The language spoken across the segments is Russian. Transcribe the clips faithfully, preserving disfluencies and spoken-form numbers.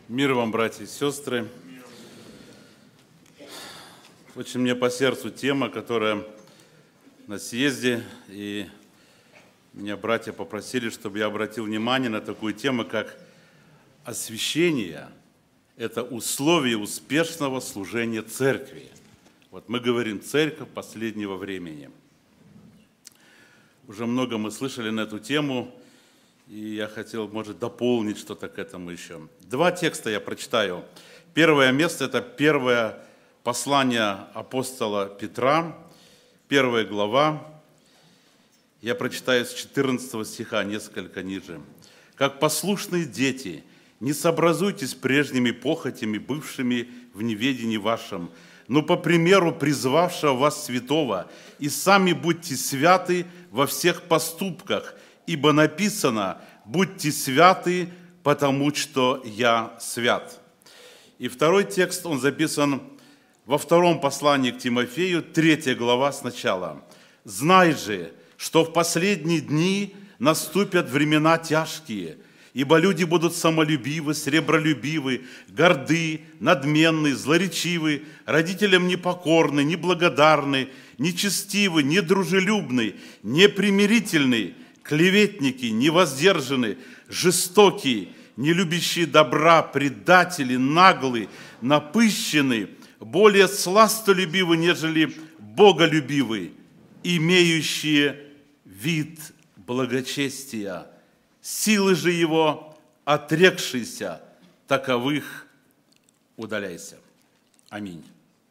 Мир вам, братья и сестры. Очень мне по сердцу тема, которая на съезде, и меня братья попросили, чтобы я обратил внимание на такую тему, как освящение. Это условие успешного служения церкви. Вот мы говорим «церковь последнего времени». Уже много мы слышали на эту тему, и я хотел, может, дополнить что-то к этому еще. Два текста я прочитаю. Первое место – это первое послание апостола Петра, первая глава. Я прочитаю с четырнадцатого стиха, несколько ниже. «Как послушные дети, не сообразуйтесь с прежними похотями, бывшими в неведении вашем, но по примеру призвавшего вас святого, и сами будьте святы во всех поступках, ибо написано: будьте святы, потому что я свят». И второй текст, он записан во втором послании к Тимофею, третья глава сначала. «Знай же, что в последние дни наступят времена тяжкие, ибо люди будут самолюбивы, сребролюбивы, горды, надменны, злоречивы, родителям непокорны, неблагодарны, нечестивы, недружелюбны, непримирительны, клеветники, невоздержаны, жестокие, не любящие добра, предатели, наглые, напыщенные, более сластолюбивы, нежели боголюбивы, имеющие вид благочестия, силы же его отрекшиеся, таковых удаляйся». Аминь.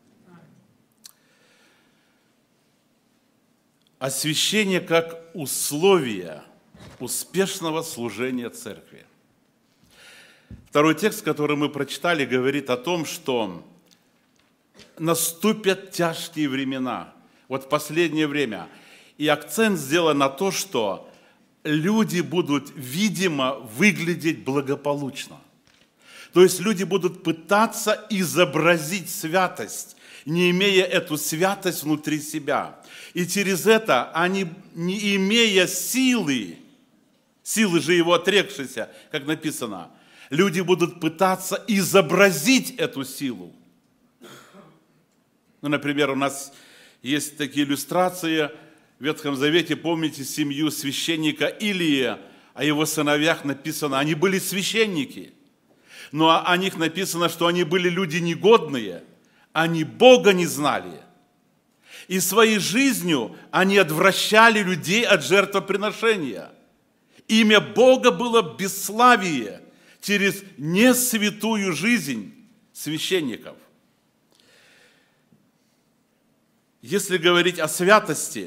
Освящение как условие успешного служения церкви. Второй текст, который мы прочитали, говорит о том, что наступят тяжкие времена, вот в последнее время. И акцент сделан на то, что люди будут, видимо, выглядеть благополучно. То есть люди будут пытаться изобразить святость, не имея эту святость внутри себя. И через это они, не имея силы, силы же его отрекшейся, как написано, люди будут пытаться изобразить эту силу. Ну, например, у нас есть такие иллюстрации в Ветхом Завете, помните семью священника Илии, о его сыновьях написано, они были священники, но о них написано, что они были люди негодные, они Бога не знали. И своей жизнью они отвращали людей от жертвоприношения. Имя Бога было бесславие через несвятую жизнь священников. Если говорить о святости,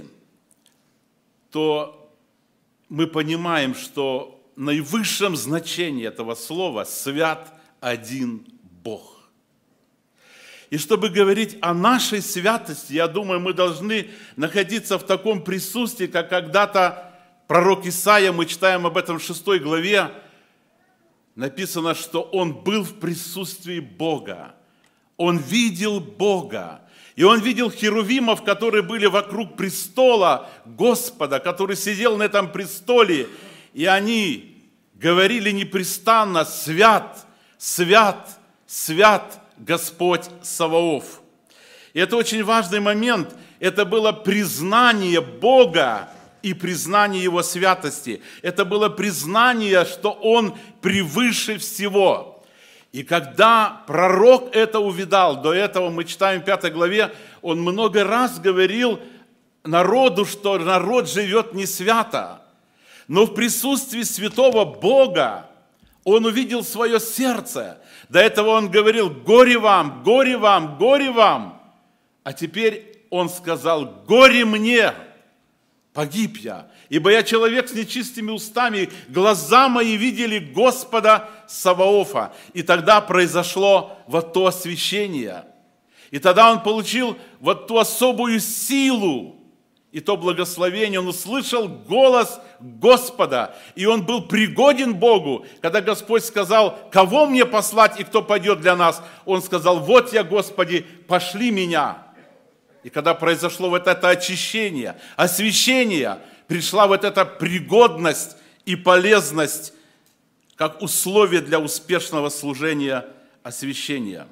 то мы понимаем, что наивысшем значении этого слова свят один Бог. И чтобы говорить о нашей святости, я думаю, мы должны находиться в таком присутствии, как когда-то пророк Исаия, мы читаем об этом в шестой главе, написано, что он был в присутствии Бога, он видел Бога, и он видел херувимов, которые были вокруг престола Господа, который сидел на этом престоле, и они говорили непрестанно: «Свят, свят, свят Господь Саваоф». И это очень важный момент. Это было признание Бога и признание Его святости. Это было признание, что Он превыше всего. И когда пророк это увидал, до этого мы читаем в пятой главе, он много раз говорил народу, что народ живет не свято. Но в присутствии святого Бога он увидел свое сердце. До этого он говорил: «Горе вам, горе вам, горе вам». А теперь он сказал: «Горе мне, погиб я, ибо я человек с нечистыми устами, глаза мои видели Господа Саваофа». И тогда произошло вот то освящение. И тогда он получил вот ту особую силу и то благословение. Он услышал голос Господа, и он был пригоден Богу. Когда Господь сказал: «Кого мне послать и кто пойдет для нас?» Он сказал: «Вот я, Господи, пошли меня». И когда произошло вот это очищение, освящение, пришла вот эта пригодность и полезность как условие для успешного служения освящения.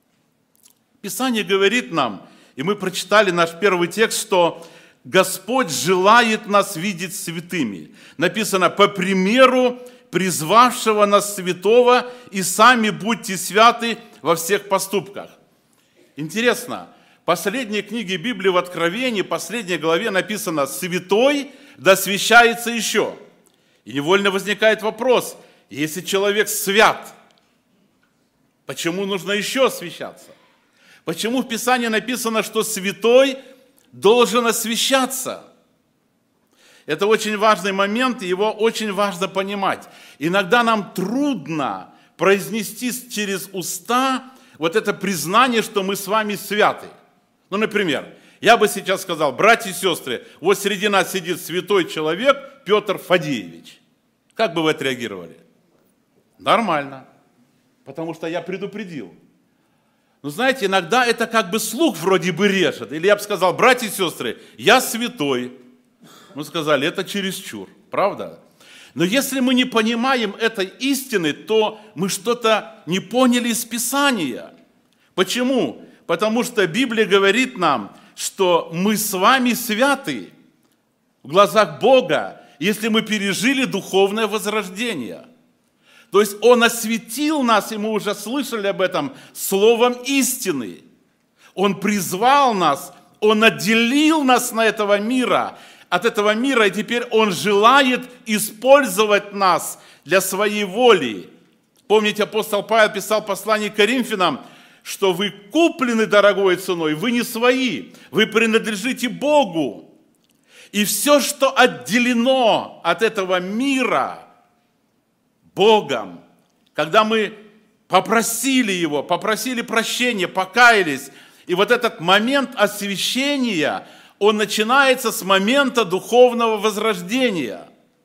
Писание говорит нам, и мы прочитали наш первый текст, что Господь желает нас видеть святыми. Написано: по примеру призвавшего нас святого, и сами будьте святы во всех поступках. Интересно, в последней книге Библии в Откровении, в последней главе написано: святой да освящается еще. И невольно возникает вопрос: если человек свят, почему нужно еще освящаться? Почему в Писании написано, что святой должен освящаться? Это очень важный момент, и его очень важно понимать. Иногда нам трудно произнести через уста вот это признание, что мы с вами святы. Ну, например, я бы сейчас сказал: братья и сестры, вот среди нас сидит святой человек Петр Фадеевич. Как бы вы отреагировали? Нормально, потому что я предупредил. Но знаете, иногда это как бы слух вроде бы режет. Или я бы сказал: братья и сестры, я святой. Мы сказали: это чересчур, правда? Но если мы не понимаем этой истины, то мы что-то не поняли из Писания. Почему? Потому что Библия говорит нам, что мы с вами святы в глазах Бога, если мы пережили духовное возрождение. То есть Он осветил нас, и мы уже слышали об этом, словом истины. Он призвал нас, Он отделил нас на этого мира, от этого мира, и теперь Он желает использовать нас для своей воли. Помните, апостол Павел писал послание к Коринфянам, что вы куплены дорогой ценой, вы не свои, вы принадлежите Богу. И все, что отделено от этого мира Богом, когда мы попросили Его, попросили прощения, покаялись, и вот этот момент освящения, он начинается с момента духовного возрождения.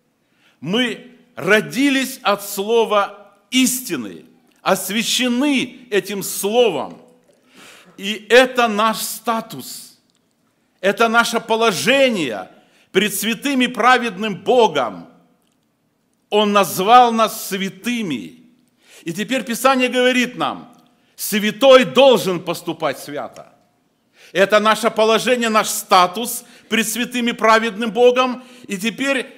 Мы родились от слова истины, освящены этим словом. И это наш статус, это наше положение перед святым и праведным Богом. Он назвал нас святыми. И теперь Писание говорит нам: святой должен поступать свято. Это наше положение, наш статус пред святым и праведным Богом. И теперь,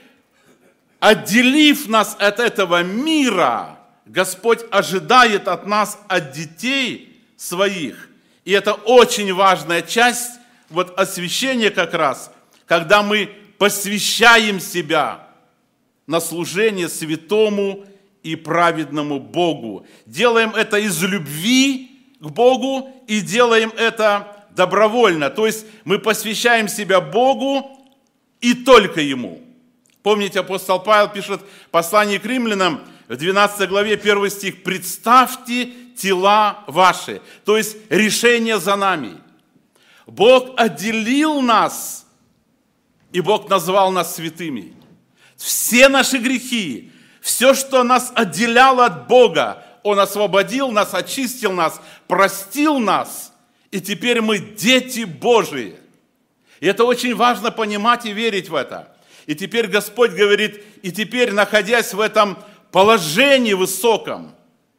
отделив нас от этого мира, Господь ожидает от нас, от детей своих. И это очень важная часть вот освящения как раз, когда мы посвящаем себя на служение святому и праведному Богу. Делаем это из любви к Богу и делаем это добровольно. То есть мы посвящаем себя Богу и только Ему. Помните, апостол Павел пишет в послании к римлянам в двенадцатой главе, первый стих: «Представьте тела ваши». То есть решение за нами. Бог отделил нас, и Бог назвал нас святыми. Все наши грехи, все, что нас отделяло от Бога, Он освободил нас, очистил нас, простил нас, и теперь мы дети Божии. И это очень важно понимать и верить в это. И теперь Господь говорит, и теперь, находясь в этом положении высоком,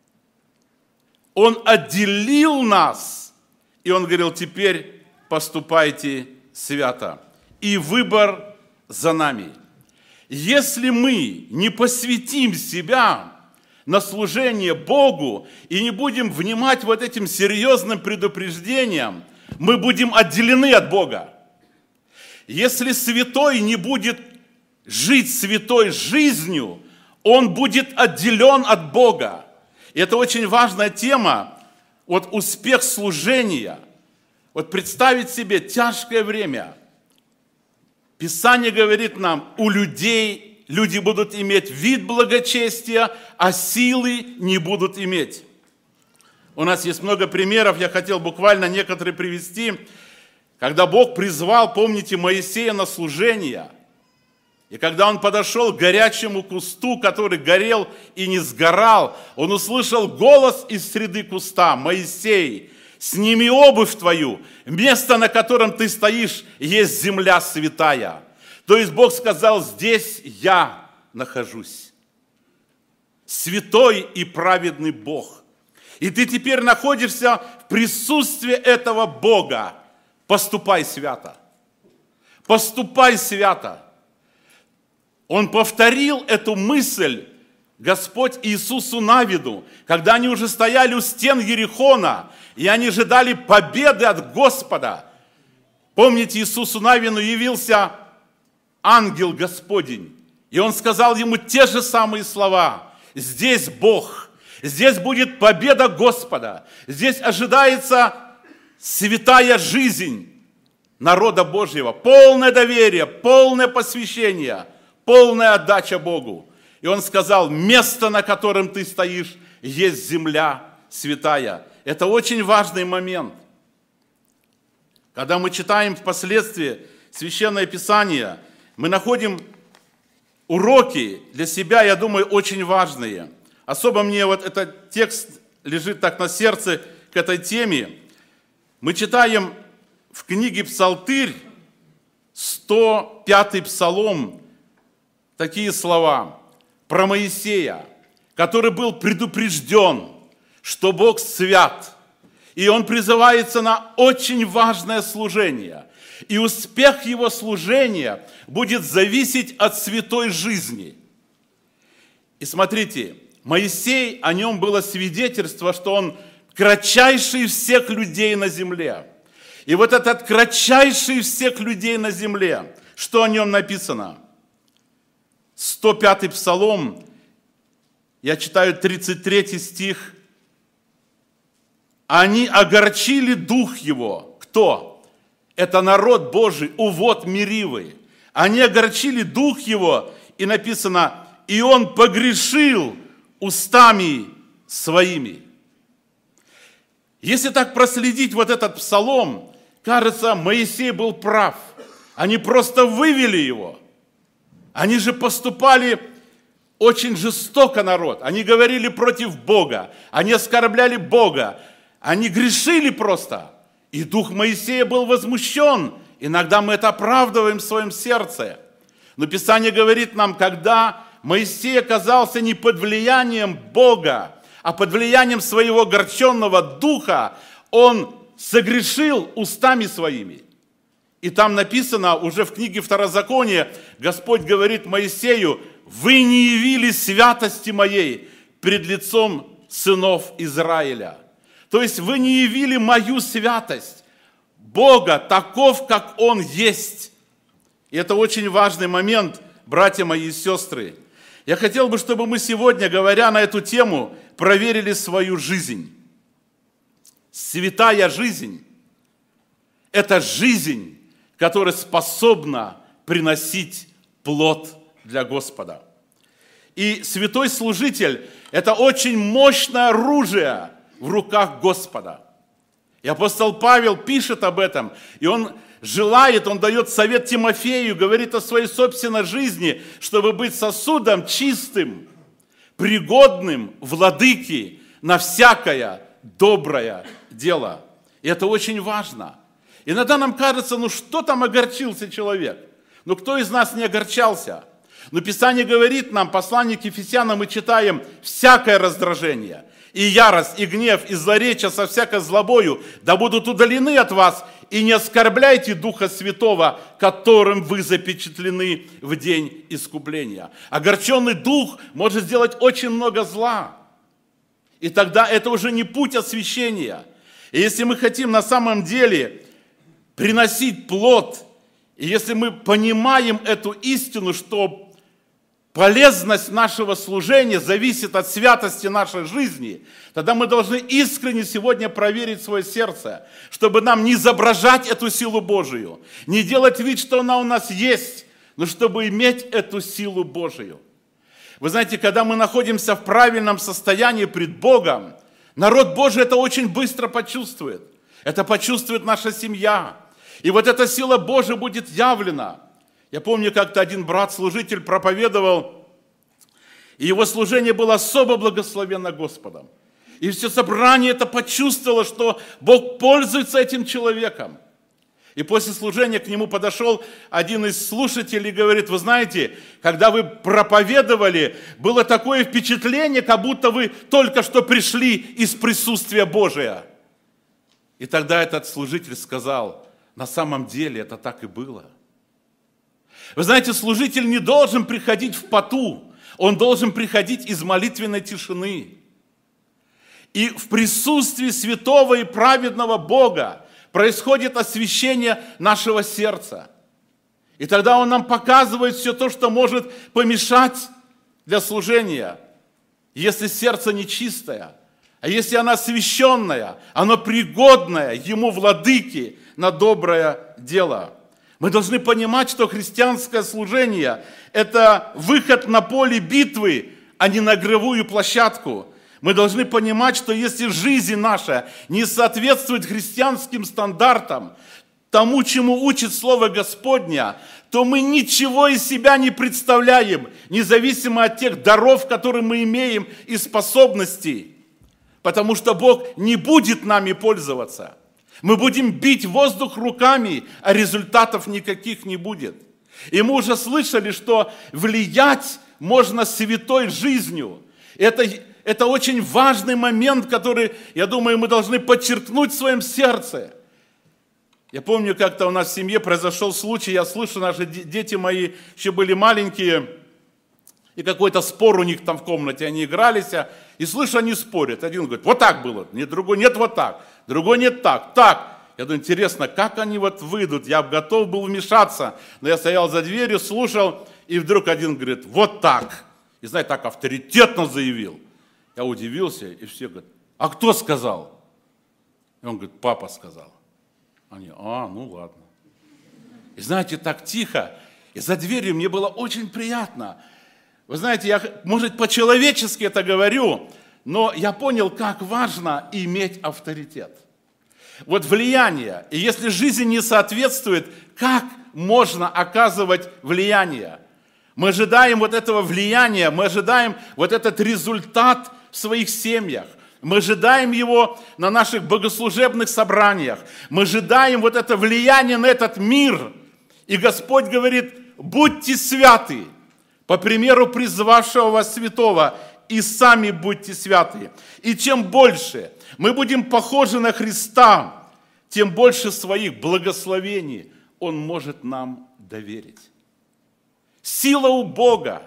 Он отделил нас, и Он говорил: теперь поступайте свято. И выбор за нами. Если мы не посвятим себя на служение Богу и не будем внимать вот этим серьезным предупреждениям, мы будем отделены от Бога. Если святой не будет жить святой жизнью, он будет отделен от Бога. И это очень важная тема, вот успех служения. Вот представить себе тяжкое время. Писание говорит нам, у людей люди будут иметь вид благочестия, а силы не будут иметь. У нас есть много примеров, я хотел буквально некоторые привести. Когда Бог призвал, помните, Моисея на служение, и когда он подошел к горячему кусту, который горел и не сгорал, он услышал голос из среды куста: «Моисей, сними обувь твою, место, на котором ты стоишь, есть земля святая». То есть Бог сказал: здесь я нахожусь. святой и праведный Бог. И ты теперь находишься в присутствии этого Бога. Поступай свято. Поступай свято. Он повторил эту мысль, Господь Иисусу на виду, когда они уже стояли у стен Ерихона, и они ожидали победы от Господа. Помните, Иисусу Навину явился ангел Господень, и он сказал ему те же самые слова. Здесь Бог, здесь будет победа Господа, здесь ожидается святая жизнь народа Божьего, полное доверие, полное посвящение, полная отдача Богу. И он сказал, место, на котором ты стоишь, есть земля святая. Это очень важный момент. Когда мы читаем впоследствии Священное Писание, мы находим уроки для себя, я думаю, очень важные. Особо мне вот этот текст лежит так на сердце к этой теме. Мы читаем в книге Псалтырь, сто пятый псалом, такие слова про Моисея, который был предупрежден, что Бог свят, и он призывается на очень важное служение. И успех его служения будет зависеть от святой жизни. И смотрите, Моисей, о нем было свидетельство, что он кратчайший из всех людей на земле. И вот этот кратчайший из всех людей на земле, что о нем написано? сто пятый псалом, я читаю тридцать третий стих. Они огорчили дух его. Кто? Это народ Божий, увод Меривы. Они огорчили дух его, и написано, и он погрешил устами своими. Если так проследить вот этот псалом, кажется, Моисей был прав. Они просто вывели его. Они же поступали очень жестоко, народ. Они говорили против Бога. Они оскорбляли Бога. Они грешили просто. И дух Моисея был возмущен. Иногда мы это оправдываем в своем сердце. Но Писание говорит нам, когда Моисей оказался не под влиянием Бога, а под влиянием своего огорченного духа, он согрешил устами своими. И там написано, уже в книге Второзакония, Господь говорит Моисею, вы не явили святости моей пред лицом сынов Израиля. То есть вы не явили мою святость, Бога таков, как Он есть. И это очень важный момент, братья мои и сестры. Я хотел бы, чтобы мы сегодня, говоря на эту тему, проверили свою жизнь. Святая жизнь – это жизнь, которая способна приносить плод для Господа. И святой служитель – это очень мощное оружие в руках Господа. И апостол Павел пишет об этом, и он желает, он дает совет Тимофею, говорит о своей собственной жизни, чтобы быть сосудом чистым, пригодным владыке на всякое доброе дело. И это очень важно. Иногда нам кажется, ну что там огорчился человек? Ну кто из нас не огорчался? Но Писание говорит нам, послание к Ефесянам, мы читаем, всякое раздражение, и ярость, и гнев, и злоречие со всякой злобою да будут удалены от вас, и не оскорбляйте Духа Святого, которым вы запечатлены в день искупления. Огорченный дух может сделать очень много зла. И тогда это уже не путь освящения. И если мы хотим на самом деле приносить плод, и если мы понимаем эту истину, что полезность нашего служения зависит от святости нашей жизни, тогда мы должны искренне сегодня проверить свое сердце, чтобы нам не изображать эту силу Божию, не делать вид, что она у нас есть, но чтобы иметь эту силу Божию. Вы знаете, когда мы находимся в правильном состоянии пред Богом, народ Божий это очень быстро почувствует. Это почувствует наша семья. И вот эта сила Божия будет явлена. Я помню, как-то один брат-служитель проповедовал, и его служение было особо благословенно Господом. И все собрание это почувствовало, что Бог пользуется этим человеком. И после служения к нему подошел один из слушателей и говорит: вы знаете, когда вы проповедовали, было такое впечатление, как будто вы только что пришли из присутствия Божия. И тогда этот служитель сказал: на самом деле это так и было. Вы знаете, служитель не должен приходить в поту, он должен приходить из молитвенной тишины. И в присутствии святого и праведного Бога происходит освящение нашего сердца. И тогда Он нам показывает все то, что может помешать для служения. Если сердце нечистое, а если оно освященное, оно пригодное Ему, владыке, на доброе дело. Мы должны понимать, что христианское служение – это выход на поле битвы, а не на игровую площадку. Мы должны понимать, что если жизнь наша не соответствует христианским стандартам, тому, чему учит Слово Господня, то мы ничего из себя не представляем, независимо от тех даров, которые мы имеем, и способностей. Потому что Бог не будет нами пользоваться. Мы будем бить воздух руками, а результатов никаких не будет. И мы уже слышали, что влиять можно святой жизнью. Это, это очень важный момент, который, я думаю, мы должны подчеркнуть в своем сердце. Я помню, как-то у нас в семье произошел случай, я слышу, наши дети мои еще были маленькие, и какой-то спор у них там в комнате, они игрались, и слышу, они спорят. Один говорит: вот так было, нет, другой, нет, вот так, другой, нет, так, так. Я думаю, интересно, как они вот выйдут? Я готов был вмешаться, но я стоял за дверью, слушал, и вдруг один говорит: вот так. И, знаете, так авторитетно заявил. Я удивился, и все говорят: а кто сказал? И он говорит: папа сказал. Они: а, ну ладно. И знаете, так тихо, и за дверью мне было очень приятно. Вы знаете, я, может, по-человечески это говорю, но я понял, как важно иметь авторитет. Вот влияние. И если жизнь не соответствует, как можно оказывать влияние? Мы ожидаем вот этого влияния, мы ожидаем вот этот результат в своих семьях. Мы ожидаем его на наших богослужебных собраниях. Мы ожидаем вот это влияние на этот мир. И Господь говорит: будьте святы, по примеру призвавшего вас святого, и сами будьте святы. И чем больше мы будем похожи на Христа, тем больше своих благословений Он может нам доверить. Сила у Бога,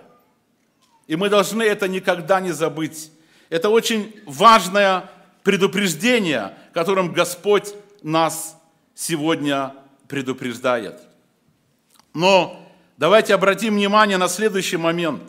и мы должны это никогда не забыть. Это очень важное предупреждение, которым Господь нас сегодня предупреждает. Но давайте обратим внимание на следующий момент.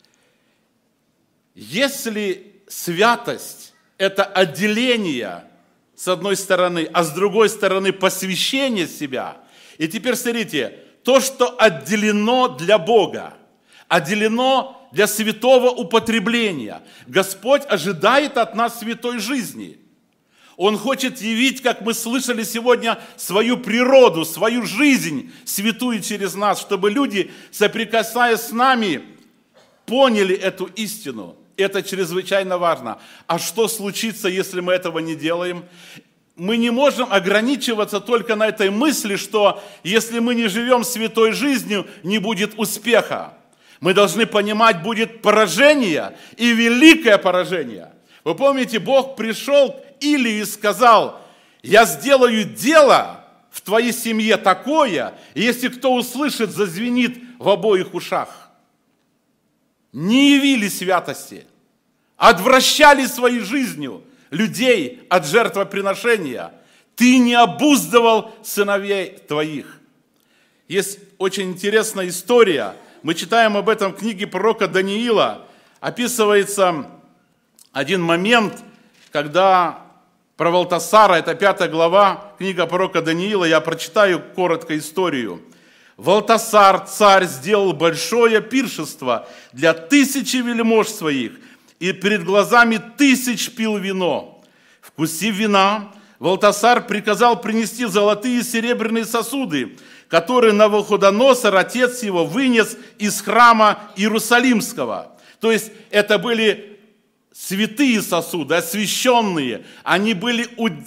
Если святость – это отделение с одной стороны, а с другой стороны посвящение себя. И теперь смотрите, то, что отделено для Бога, отделено для святого употребления. Господь ожидает от нас святой жизни. Он хочет явить, как мы слышали сегодня, свою природу, свою жизнь святую через нас, чтобы люди, соприкасаясь с нами, поняли эту истину. Это чрезвычайно важно. А что случится, если мы этого не делаем? Мы не можем ограничиваться только на этой мысли, что если мы не живем святой жизнью, не будет успеха. Мы должны понимать, будет поражение и великое поражение. Вы помните, Бог пришел к Илии и сказал: я сделаю дело в твоей семье такое, если кто услышит, зазвенит в обоих ушах. Не явили святости, отвращали своей жизнью людей от жертвоприношения. Ты не обуздывал сыновей твоих. Есть очень интересная история. Мы читаем об этом в книге пророка Даниила. Описывается один момент, когда про Валтасара, это пятая глава, книга пророка Даниила, я прочитаю коротко историю. Валтасар, царь, сделал большое пиршество для тысячи вельмож своих, и перед глазами тысяч пил вино. Вкусив вина, Валтасар приказал принести золотые и серебряные сосуды, которые Навуходоносор, отец его, вынес из храма Иерусалимского. То есть это были святые сосуды, освященные, они были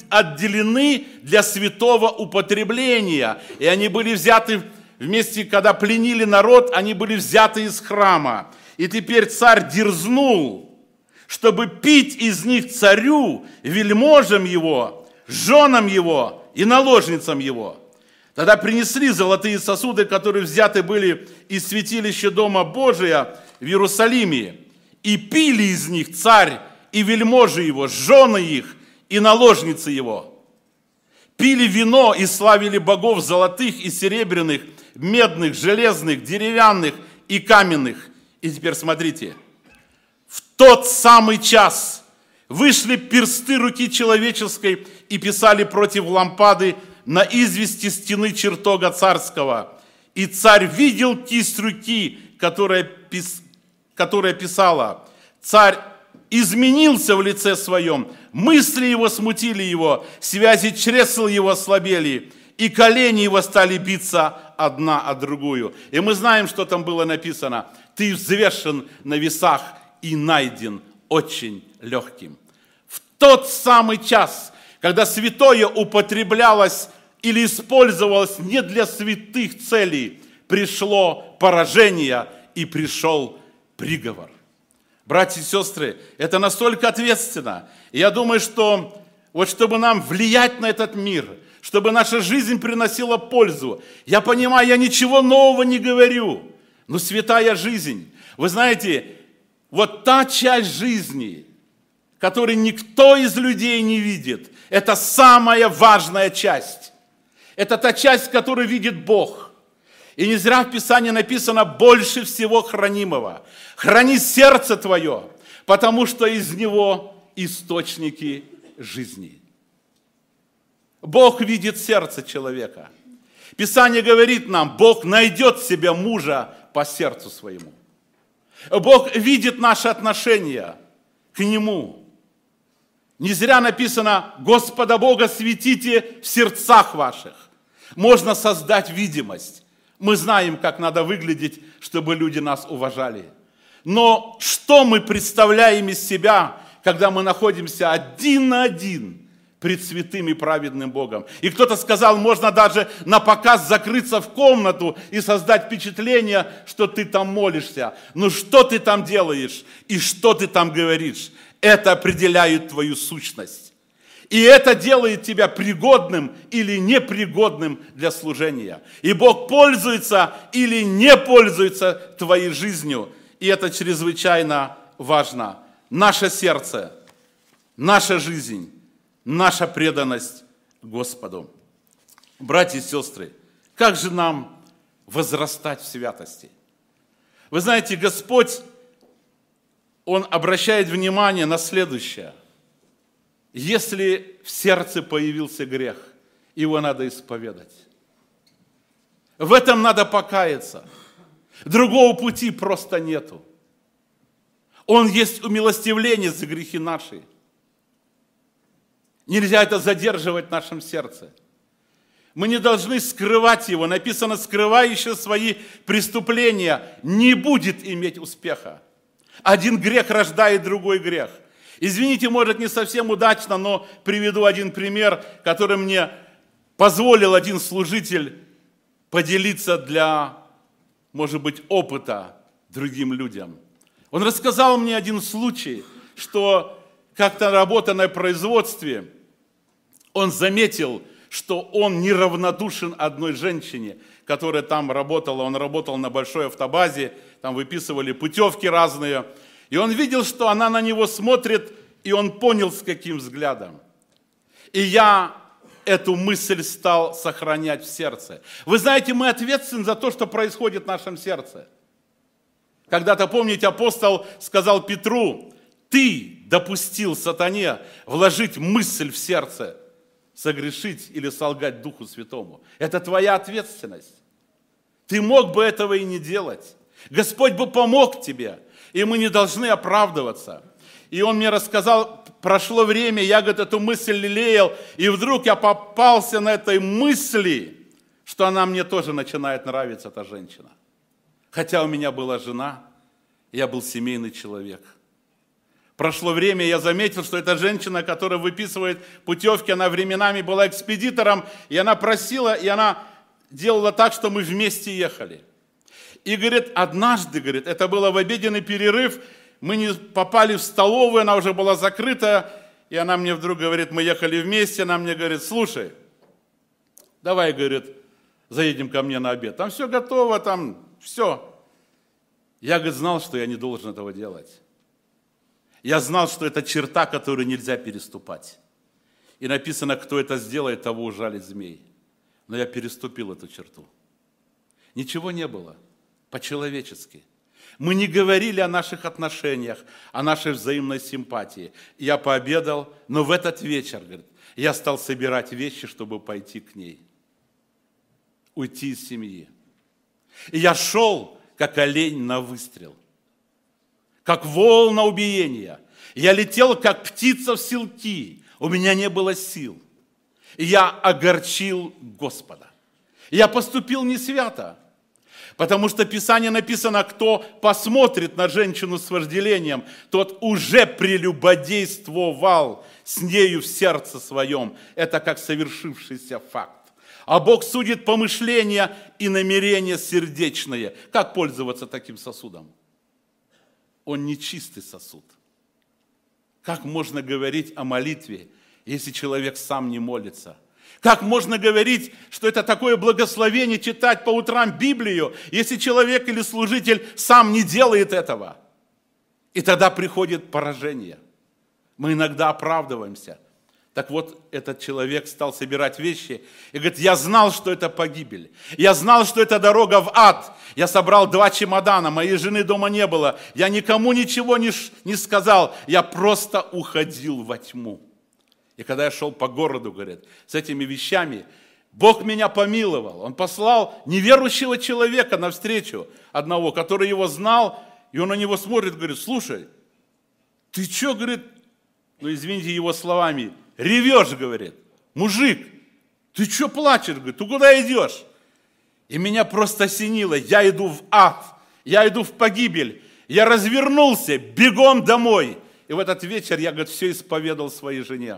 отделены для святого употребления. И они были взяты вместе, когда пленили народ, они были взяты из храма. И теперь царь дерзнул, чтобы пить из них царю, вельможам его, женам его и наложницам его. Тогда принесли золотые сосуды, которые взяты были из святилища Дома Божия в Иерусалиме, и пили из них царь и вельможи его, жены их и наложницы его. Пили вино и славили богов золотых и серебряных, медных, железных, деревянных и каменных. И теперь смотрите, в тот самый час вышли персты руки человеческой и писали против лампады на извести стены чертога царского. И царь видел кисть руки, которая, пис... которая писала. Царь изменился в лице своем, мысли его смутили его, связи чресл его ослабели, и колени его стали биться одна о другую. И мы знаем, что там было написано. Ты взвешен на весах и найден очень легким. В тот самый час, когда святое употреблялось или использовалось не для святых целей, пришло поражение и пришел приговор. Братья и сестры, это настолько ответственно. И я думаю, что вот чтобы нам влиять на этот мир, чтобы наша жизнь приносила пользу, я понимаю, я ничего нового не говорю, но святая жизнь. Вы знаете, вот та часть жизни, которую никто из людей не видит, это самая важная часть. Это та часть, которую видит Бог. И не зря в Писании написано «больше всего хранимого». Храни сердце твое, потому что из него источники жизни. Бог видит сердце человека. Писание говорит нам, Бог найдет себе мужа по сердцу своему. Бог видит наши отношения к Нему. Не зря написано «Господа Бога светите в сердцах ваших». Можно создать видимость. Мы знаем, как надо выглядеть, чтобы люди нас уважали. Но что мы представляем из себя, когда мы находимся один на один пред святым и праведным Богом? И кто-то сказал, можно даже на показ закрыться в комнату и создать впечатление, что ты там молишься. Но что ты там делаешь и что ты там говоришь, это определяет твою сущность. И это делает тебя пригодным или непригодным для служения. И Бог пользуется или не пользуется твоей жизнью. И это чрезвычайно важно. Наше сердце, наша жизнь, наша преданность Господу. Братья и сестры, как же нам возрастать в святости? Вы знаете, Господь, Он обращает внимание на следующее. Если в сердце появился грех, его надо исповедать. В этом надо покаяться. Другого пути просто нету. Он есть умилостивление за грехи наши. Нельзя это задерживать в нашем сердце. Мы не должны скрывать его. Написано, скрывающий свои преступления не будет иметь успеха. Один грех рождает другой грех. Извините, может, не совсем удачно, но приведу один пример, который мне позволил один служитель поделиться для, может быть, опыта другим людям. Он рассказал мне один случай, что как-то работая на производстве, он заметил, что он неравнодушен одной женщине, которая там работала. Он работал на большой автобазе, там выписывали путевки разные. И он видел, что она на него смотрит, и он понял, с каким взглядом. И я эту мысль стал сохранять в сердце. Вы знаете, мы ответственны за то, что происходит в нашем сердце. Когда-то, помните, апостол сказал Петру, ты допустил сатане вложить мысль в сердце, согрешить или солгать Духу Святому. Это твоя ответственность. Ты мог бы этого и не делать. Господь бы помог тебе. И мы не должны оправдываться. И он мне рассказал, прошло время, я, говорит, эту мысль лелеял, и вдруг я попался на этой мысли, что она мне тоже начинает нравиться, эта женщина. Хотя у меня была жена, я был семейный человек. Прошло время, я заметил, что эта женщина, которая выписывает путевки, она временами была экспедитором, и она просила, и она делала так, что мы вместе ехали. И, говорит, однажды, говорит, это было в обеденный перерыв, мы не попали в столовую, она уже была закрыта, и она мне вдруг говорит, мы ехали вместе, она мне говорит, слушай, давай, говорит, заедем ко мне на обед, там все готово, там все. Я, говорит, знал, что я не должен этого делать. Я знал, что это черта, которую нельзя переступать. И написано, кто это сделает, того ужалит змей. Но я переступил эту черту. Ничего не было, по-человечески. Мы не говорили о наших отношениях, о нашей взаимной симпатии. Я пообедал, но в этот вечер, говорит, я стал собирать вещи, чтобы пойти к ней. Уйти из семьи. И я шел, как олень на выстрел. Как вол на убиение. Я летел, как птица в селки. У меня не было сил. И я огорчил Господа. Я поступил не свято. Потому что в Писании написано, кто посмотрит на женщину с вожделением, тот уже прелюбодействовал с нею в сердце своем. Это как совершившийся факт. А Бог судит помышления и намерения сердечные. Как пользоваться таким сосудом? Он не чистый сосуд. Как можно говорить о молитве, если человек сам не молится? Как можно говорить, что это такое благословение читать по утрам Библию, если человек или служитель сам не делает этого? И тогда приходит поражение. Мы иногда оправдываемся. Так вот, этот человек стал собирать вещи и говорит, я знал, что это погибель. Я знал, что это дорога в ад. Я собрал два чемодана, моей жены дома не было. Я никому ничего не, не сказал. Я просто уходил во тьму. И когда я шел по городу, говорит, с этими вещами, Бог меня помиловал. Он послал неверующего человека навстречу одного, который его знал, и он на него смотрит, говорит, слушай, ты что, говорит, ну извините его словами, ревешь, говорит, мужик, ты что плачешь, говорит, ты куда идешь? И меня просто осенило, я иду в ад, я иду в погибель, я развернулся, бегом домой. И в этот вечер я, говорит, все исповедал своей жене.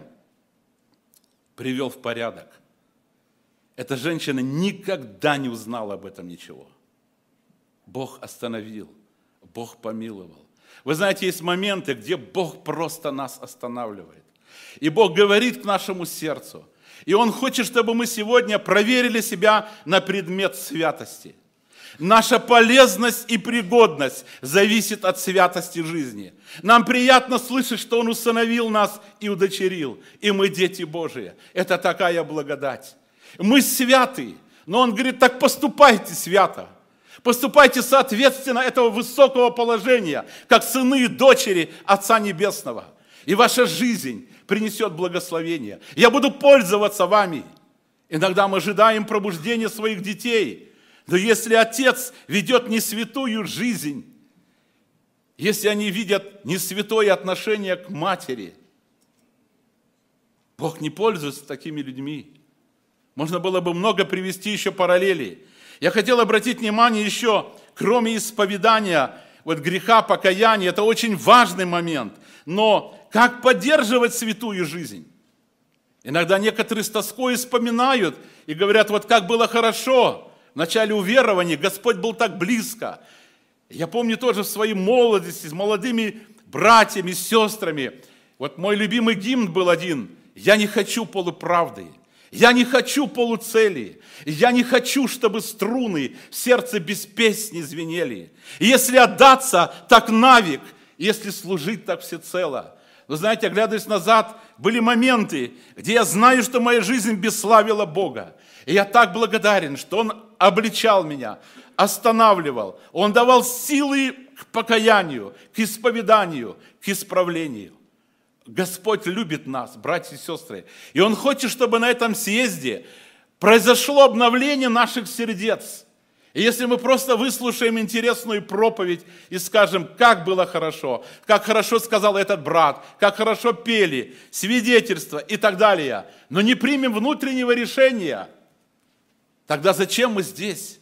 Привел в порядок. Эта женщина никогда не узнала об этом ничего. Бог остановил, Бог помиловал. Вы знаете, есть моменты, где Бог просто нас останавливает. И Бог говорит к нашему сердцу. И Он хочет, чтобы мы сегодня проверили себя на предмет святости. Наша полезность и пригодность зависит от святости жизни. Нам приятно слышать, что Он усыновил нас и удочерил, и мы дети Божии. Это такая благодать. Мы святы, но Он говорит, так поступайте свято. Поступайте соответственно этого высокого положения, как сыны и дочери Отца Небесного. И ваша жизнь принесет благословение. Я буду пользоваться вами. Иногда мы ожидаем пробуждения своих детей. Но если отец ведет не святую жизнь, если они видят не святое отношение к матери, Бог не пользуется такими людьми. Можно было бы много привести еще параллелей. Я хотел обратить внимание еще, кроме исповедания, вот греха, покаяния, это очень важный момент. Но как поддерживать святую жизнь? Иногда некоторые с тоской вспоминают и говорят, вот как было хорошо. В начале уверования Господь был так близко. Я помню тоже в своей молодости с молодыми братьями, сестрами. Вот мой любимый гимн был один. Я не хочу полуправды. Я не хочу полуцели. Я не хочу, чтобы струны в сердце без песни звенели. И если отдаться, так навек. Если служить, так всецело. Вы знаете, оглядываясь назад, были моменты, где я знаю, что моя жизнь бесславила Бога. И я так благодарен, что Он обличал меня, останавливал. Он давал силы к покаянию, к исповеданию, к исправлению. Господь любит нас, братья и сестры. И Он хочет, чтобы на этом съезде произошло обновление наших сердец. И если мы просто выслушаем интересную проповедь и скажем, как было хорошо, как хорошо сказал этот брат, как хорошо пели, свидетельства и так далее, но не примем внутреннего решения, тогда зачем мы здесь?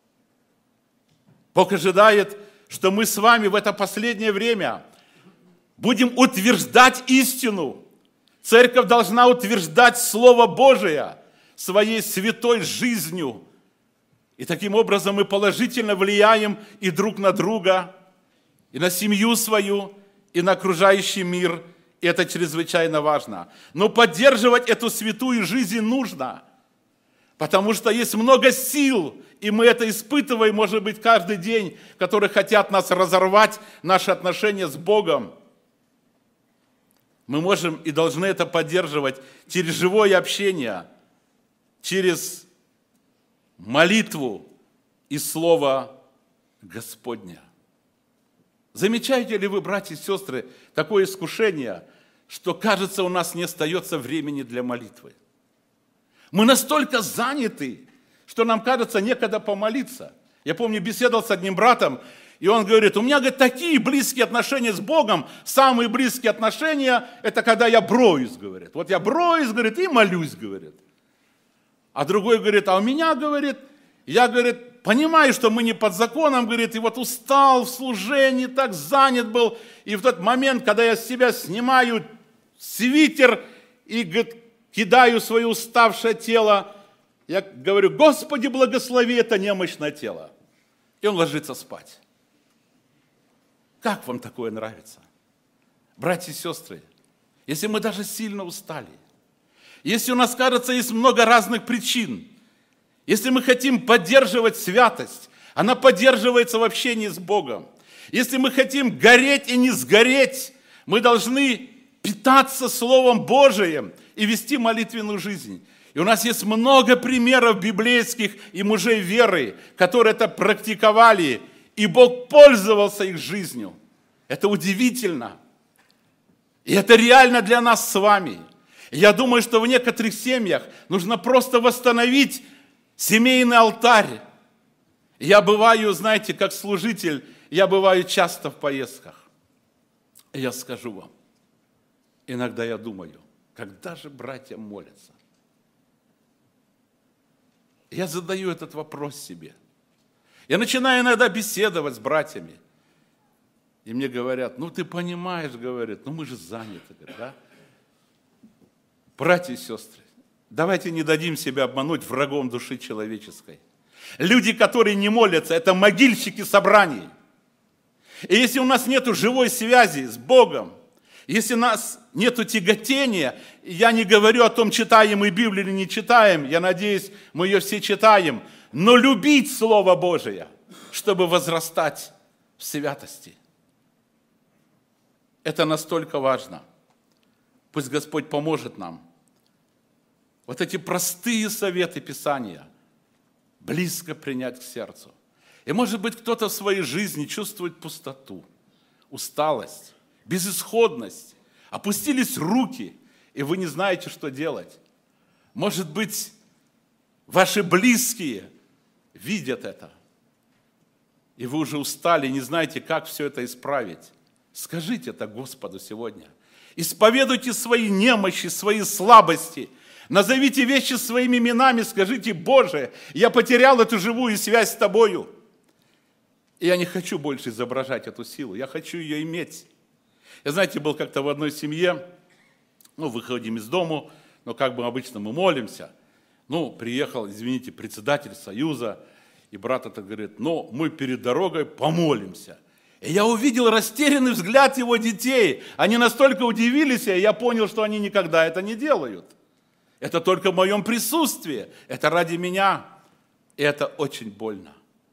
Бог ожидает, что мы с вами в это последнее время Будем утверждать истину. Церковь должна утверждать Слово Божие своей святой жизнью. И таким образом мы положительно влияем и друг на друга, и на семью свою, и на окружающий мир. И это чрезвычайно важно. Но поддерживать эту святую жизнь нужно, потому что есть много сил, и мы это испытываем, может быть, каждый день, которые хотят нас разорвать, наши отношения с Богом. Мы можем и должны это поддерживать через живое общение, через молитву и Слово Господне. Замечаете ли вы, братья и сестры, такое искушение, что, кажется, у нас не остается времени для молитвы? Мы настолько заняты, что нам кажется, некогда помолиться. Я помню, беседовал с одним братом, и он говорит, у меня, говорит, такие близкие отношения с Богом, самые близкие отношения, это когда я броюсь, говорит. Вот я броюсь, говорит, и молюсь, говорит. А другой говорит, а у меня, говорит, я, говорит, понимаю, что мы не под законом, говорит, и вот устал в служении, так занят был, и в тот момент, когда я с себя снимаю свитер и, говорит, кидаю свое уставшее тело, я говорю, Господи, благослови это немощное тело. И он ложится спать. Как вам такое нравится? Братья и сестры, если мы даже сильно устали, если у нас, кажется, есть много разных причин, если мы хотим поддерживать святость, она поддерживается в общении с Богом. Если мы хотим гореть и не сгореть, мы должны питаться Словом Божиим и вести молитвенную жизнь. И у нас есть много примеров библейских и мужей веры, которые это практиковали, и Бог пользовался их жизнью. Это удивительно. И это реально для нас с вами. Я думаю, что в некоторых семьях нужно просто восстановить семейный алтарь. Я бываю, знаете, как служитель, я бываю часто в поездках. И я скажу вам, иногда я думаю, когда же братья молятся? Я задаю этот вопрос себе. Я начинаю иногда беседовать с братьями. И мне говорят, ну ты понимаешь, говорят, ну мы же заняты, говорят, да? Братья и сестры, давайте не дадим себя обмануть врагом души человеческой. Люди, которые не молятся, это могильщики собраний. И если у нас нет живой связи с Богом, если у нас нет тяготения, я не говорю о том, читаем мы Библию или не читаем, я надеюсь, мы ее все читаем, но любить Слово Божие, чтобы возрастать в святости. Это настолько важно. Пусть Господь поможет нам. Вот эти простые советы Писания близко принять к сердцу. И может быть кто-то в своей жизни чувствует пустоту, усталость, безысходность. Опустились руки, и вы не знаете, что делать. Может быть, ваши близкие видят это, и вы уже устали, не знаете, как все это исправить. Скажите это Господу сегодня. Исповедуйте свои немощи, свои слабости. Назовите вещи своими именами, скажите, Боже, я потерял эту живую связь с Тобою. И я не хочу больше изображать эту силу, я хочу ее иметь. Я, знаете, был как-то в одной семье, ну, выходим из дому, но как бы обычно мы молимся. Ну, приехал, извините, председатель союза, и брат этот говорит, ну, мы перед дорогой помолимся. И я увидел растерянный взгляд его детей. Они настолько удивились, и я понял, что они никогда это не делают. Это только в моем присутствии, это ради меня. И это очень больно.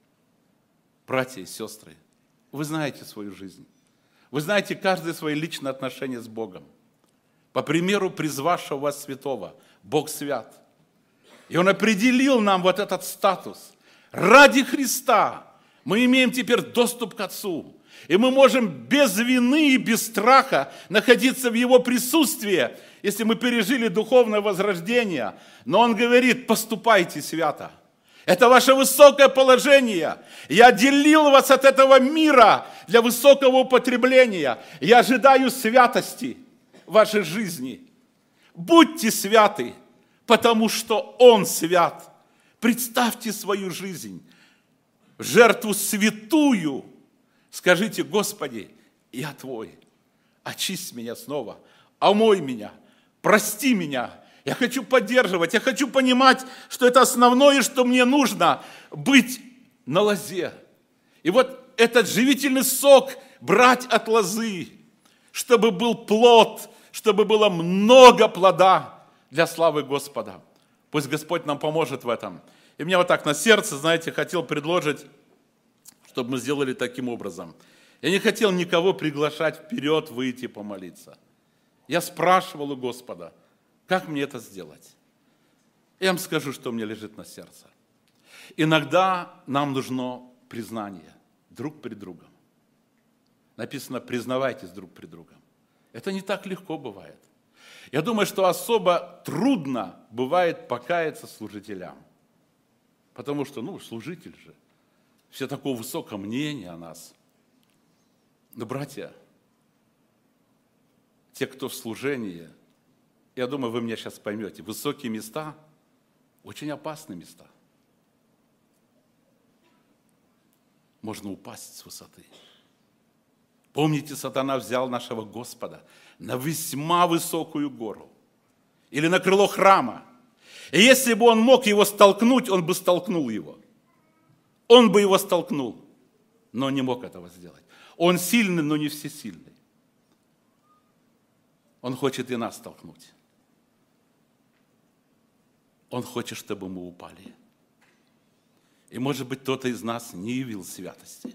Братья и сестры, вы знаете свою жизнь. Вы знаете каждое свои личные отношения с Богом. По примеру призвавшего вас святого, Бог свят. И Он определил нам вот этот статус. Ради Христа мы имеем теперь доступ к Отцу. И мы можем без вины и без страха находиться в Его присутствии, если мы пережили духовное возрождение. Но Он говорит, поступайте свято. Это ваше высокое положение. Я отделил вас от этого мира для высокого употребления. Я ожидаю святости в вашей жизни. Будьте святы, потому что Он свят. Представьте свою жизнь в жертву святую. Скажите, Господи, я Твой, очисть меня снова, омой меня, прости меня. Я хочу поддерживать, я хочу понимать, что это основное, что мне нужно, быть на лозе. И вот этот живительный сок брать от лозы, чтобы был плод, чтобы было много плода для славы Господа. Пусть Господь нам поможет в этом. И мне вот так на сердце, знаете, хотел предложить, чтобы мы сделали таким образом. Я не хотел никого приглашать вперед выйти помолиться. Я спрашивал у Господа, как мне это сделать? Я вам скажу, что мне лежит на сердце. Иногда нам нужно признание друг перед другом. Написано, признавайтесь друг перед другом. Это не так легко бывает. Я думаю, что особо трудно бывает покаяться служителям. Потому что, ну, служитель же, все такое высокое мнение о нас. Но, братья, те, кто в служении, я думаю, вы меня сейчас поймете, высокие места очень опасные места. Можно упасть с высоты. Помните, сатана взял нашего Господа на весьма высокую гору или на крыло храма. И если бы он мог его столкнуть, он бы столкнул его. Он бы его столкнул, но не мог этого сделать. Он сильный, но не всесильный. Он хочет и нас столкнуть. Он хочет, чтобы мы упали. И, может быть, кто-то из нас не явил святости.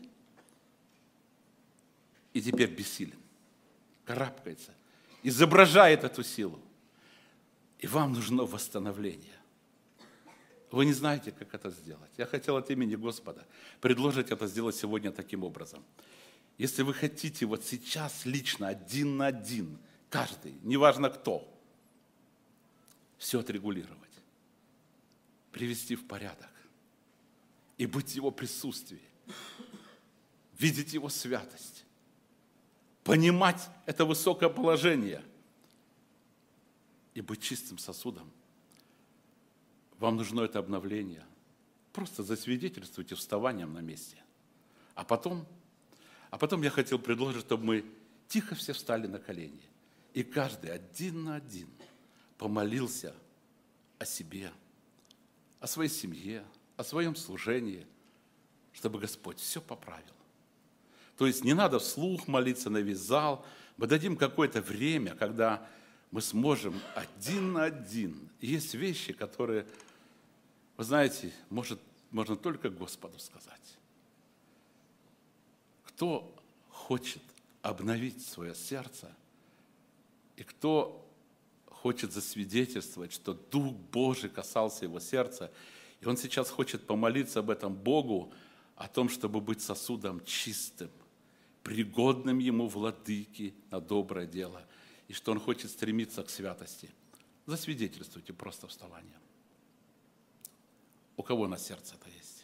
И теперь бессилен, карабкается, изображает эту силу. И вам нужно восстановление. Вы не знаете, как это сделать. Я хотел от имени Господа предложить это сделать сегодня таким образом. Если вы хотите вот сейчас лично, один на один, каждый, неважно кто, все отрегулировать, привести в порядок и быть в Его присутствии, видеть Его святость, понимать это высокое положение и быть чистым сосудом, вам нужно это обновление. Просто засвидетельствуйте вставанием на месте. А потом, а потом я хотел предложить, чтобы мы тихо все встали на колени. И каждый один на один помолился о себе, о своей семье, о своем служении, чтобы Господь все поправил. То есть не надо вслух молиться на весь зал. Мы дадим какое-то время, когда мы сможем один на один. Есть вещи, которые, вы знаете, может, можно только Господу сказать. Кто хочет обновить свое сердце, и кто хочет засвидетельствовать, что Дух Божий касался его сердца, и он сейчас хочет помолиться об этом Богу, о том, чтобы быть сосудом чистым, пригодным ему владыке на доброе дело, и что он хочет стремиться к святости. Засвидетельствуйте просто вставанием. У кого на сердце это есть?